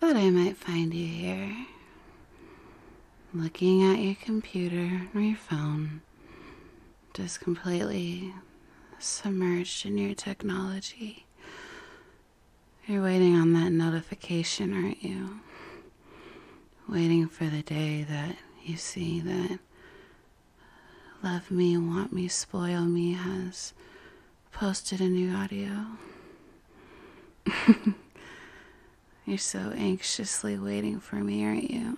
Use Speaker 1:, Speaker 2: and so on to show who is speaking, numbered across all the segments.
Speaker 1: thought I might find you here, looking at your computer or your phone, just completely submerged in your technology. You're waiting on that notification, aren't you? Waiting for the day that you see that Love Me, Want Me, Spoil Me has posted a new audio. You're so anxiously waiting for me, aren't you?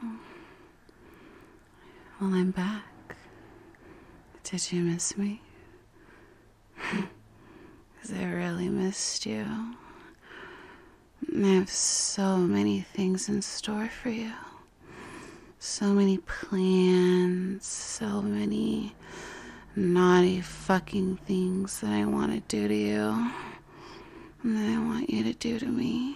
Speaker 1: Well, I'm back. Did you miss me? 'Cause I really missed you. I have so many things in store for you. So many plans, so many naughty fucking things that I want to do to you and that I want you to do to me.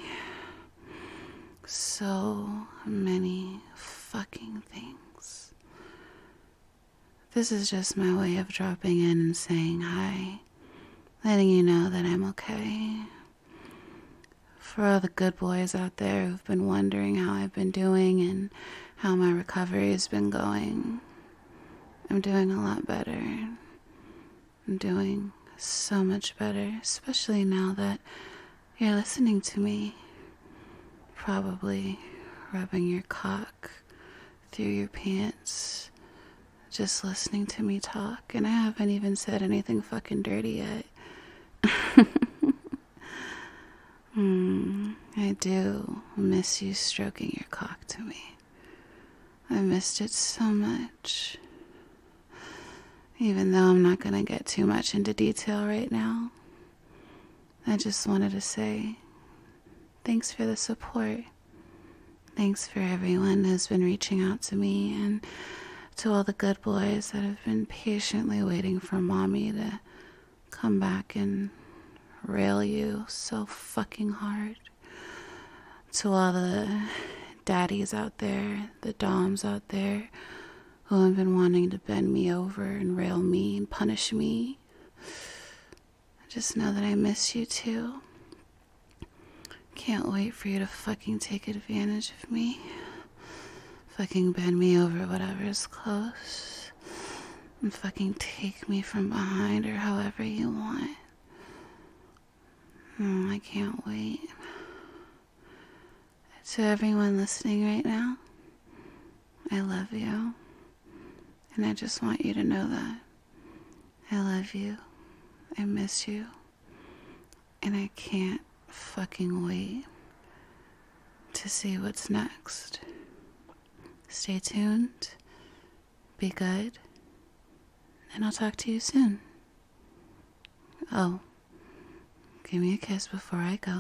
Speaker 1: So many fucking things. This is just my way of dropping in and saying hi, letting you know that I'm okay. For all the good boys out there who've been wondering how I've been doing and how my recovery has been going, I'm doing a lot better. I'm doing so much better, especially now that you're listening to me. Probably rubbing your cock through your pants, just listening to me talk, and I haven't even said anything fucking dirty yet. I do miss you stroking your cock to me. I missed it so much. Even though I'm not gonna get too much into detail right now, I just wanted to say thanks for the support. Thanks for everyone who's been reaching out to me, and to all the good boys that have been patiently waiting for mommy to come back and rail you so fucking hard. To all the daddies out there, the doms out there who have been wanting to bend me over and rail me and punish me. Just know that I miss you too. Can't wait for you to fucking take advantage of me. Fucking bend me over whatever's close. And fucking take me from behind or however you want. I can't wait. To everyone listening right now, I love you. And I just want you to know that. I love you. I miss you. And I can't fucking wait to see what's next. Stay tuned. Be good. And I'll talk to you soon. Oh, give me a kiss before I go.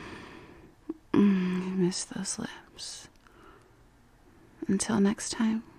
Speaker 1: I miss those lips. Until next time.